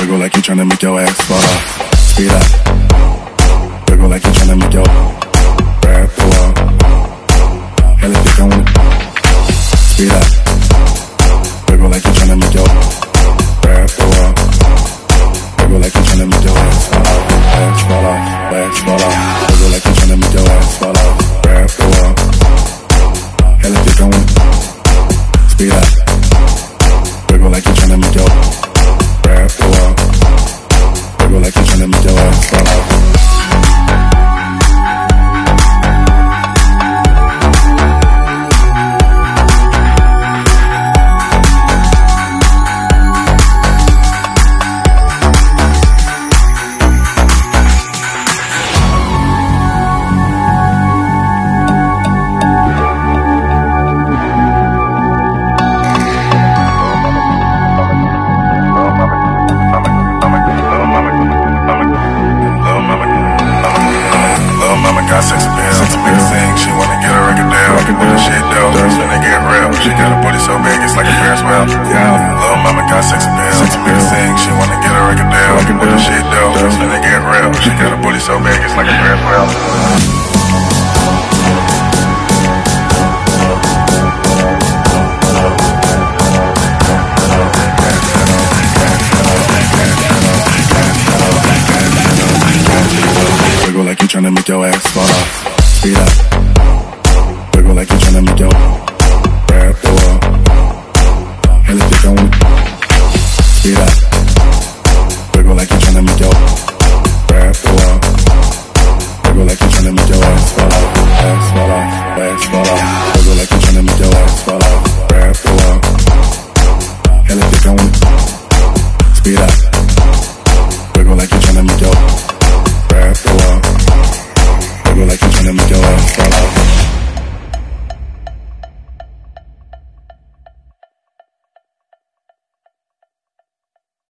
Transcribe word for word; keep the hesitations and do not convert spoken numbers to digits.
Wiggle like you tryna make your ass fall off. Speed up. Wiggle like you tryna make your grab the wall. Hell if you don't want it. Speed up. Wiggle like you tryna make your grab the wall. Wiggle like you tryna make your ass fall off. Ass fall off. Ass fall off. Wiggle like you tryna make your ass fall off. Grab the wall. Hell if you don't want it. Speed up. Wiggle like you tryna make your grab the wall. Wiggle like you tryna make your ass fall off. Got sex appeal, sex appeal thing. She wanna get a record deal. Record deal. Shit dope, first when they get real. She got a booty so big it's like a Ferris wheel. Yeah. Little mama got sex appeal, sex appeal thing. She wanna get a record deal. Record deal. Shit dope, first when they get real. She got a booty so big it's like a Ferris wheel. Like you tryna make your ass fall off. Speed up. Wiggle like you tryna make your grab the wall. Hell if you don't want it. Speed up. Wiggle like you tryna make your grab the wall. Wiggle like you tryna make your ass fall off. Ass fall off. Ass fall off. Wiggle like you tryna make your ass fall off. Grab the wall. Hell if you don't want it. Speed up.